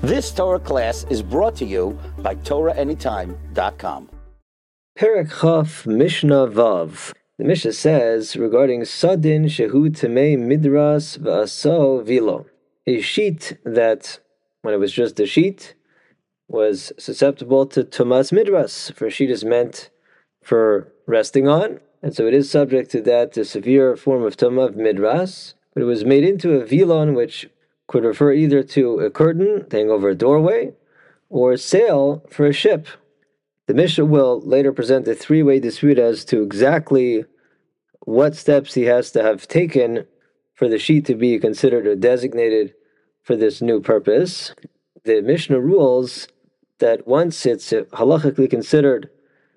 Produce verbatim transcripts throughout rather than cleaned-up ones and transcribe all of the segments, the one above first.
This Torah class is brought to you by Torah Anytime dot com. Perek Chaf Mishnah Vav. The Mishnah says regarding Sadin Shehu Temei Midras V'aso Vilo, a sheet that, when it was just a sheet, was susceptible to Tumas Midras, for a sheet is meant for resting on, and so it is subject to that a severe form of Tumah of Midras, but it was made into a Vilon, which could refer either to a curtain hanging over a doorway, or a sail for a ship. The Mishnah will later present a three-way dispute as to exactly what steps he has to have taken for the sheet to be considered or designated for this new purpose. The Mishnah rules that once it's halachically considered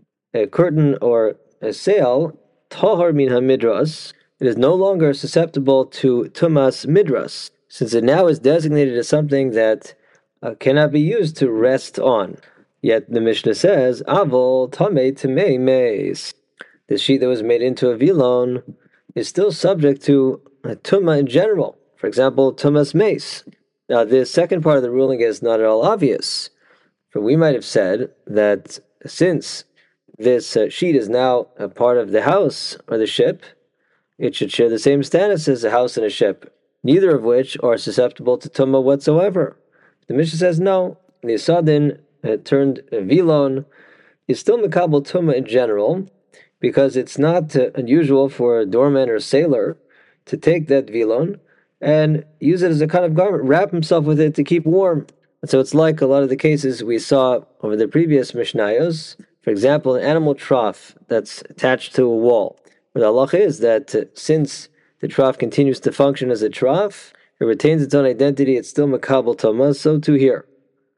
a curtain or a sail, tahar min hamidras, it is no longer susceptible to tumas midras, since it now is designated as something that uh, cannot be used to rest on. Yet the Mishnah says, Avol tamei temei meis. The sheet that was made into a vilon is still subject to a tumah in general. For example, tumas meis. Now, the second part of the ruling is not at all obvious. For we might have said that since this uh, sheet is now a part of the house or the ship, it should share the same status as a house and a ship, neither of which are susceptible to tumah whatsoever. The Mishnah says no. The Sadin uh, turned a vilon is still mekabel tumah in general, because it's not uh, unusual for a doorman or sailor to take that vilon and use it as a kind of garment, wrap himself with it to keep warm. And so it's like a lot of the cases we saw over the previous Mishnayos. For example, an animal trough that's attached to a wall. But the halacha is that uh, since the trough continues to function as a trough, it retains its own identity, it's still mekabel tumah, so too here.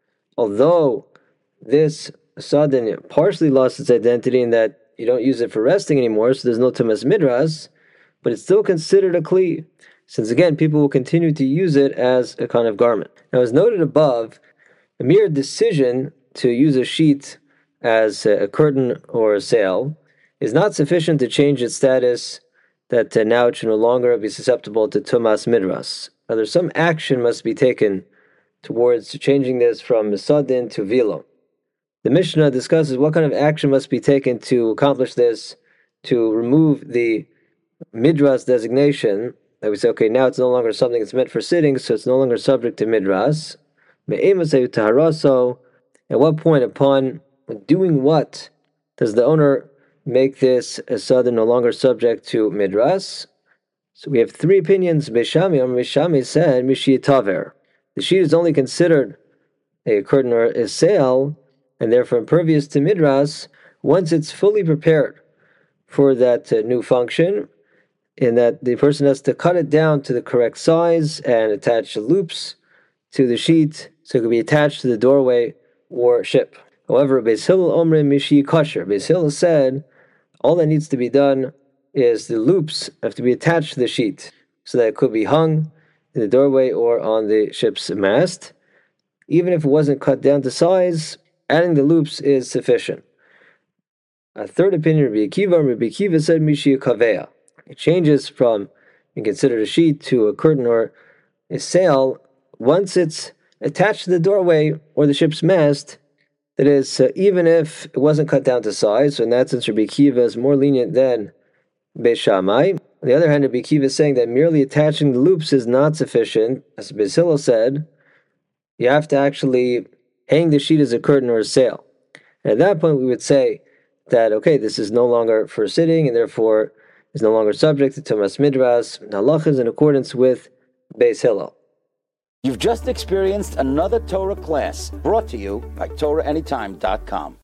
Although this sadin partially lost its identity in that you don't use it for resting anymore, so there's no tumas midras, but it's still considered a kli, since again, people will continue to use it as a kind of garment. Now, as noted above, a mere decision to use a sheet as a curtain or a sail is not sufficient to change its status, that uh, now it should no longer be susceptible to tumas midras. Rather, some action must be taken towards changing this from sadin to vilo. The Mishnah discusses what kind of action must be taken to accomplish this, to remove the midras designation. That we say, okay, now it's no longer something that's meant for sitting, so it's no longer subject to midras. At what point, upon doing what, does the owner make this a sadin no longer subject to midras? So we have three opinions. Beishami, Amr Beishami said, Mishiyataver. The sheet is only considered a curtain or a sail, and therefore impervious to midras, once it's fully prepared for that uh, new function, in that the person has to cut it down to the correct size and attach loops to the sheet so it can be attached to the doorway or ship. However, Beis Hillel Omre Mishi Kasher. Beis Hillel said all that needs to be done is the loops have to be attached to the sheet so that it could be hung in the doorway or on the ship's mast. Even if it wasn't cut down to size, adding the loops is sufficient. A third opinion, Rabbi Akiva, Rabbi Akiva said Mishi Kaveya. It changes from being considered a sheet to a curtain or a sail once it's attached to the doorway or the ship's mast. That is, uh, even if it wasn't cut down to size. So in that sense, Rabbi Akiva is more lenient than Beis Shammai. On the other hand, Rabbi Akiva is saying that merely attaching the loops is not sufficient. As Beis Hillel said, you have to actually hang the sheet as a curtain or a sail. And at that point, we would say that, okay, this is no longer for sitting, and therefore is no longer subject to tumas midras. Halacha is in accordance with Beis Hillel. You've just experienced another Torah class brought to you by Torah Anytime dot com.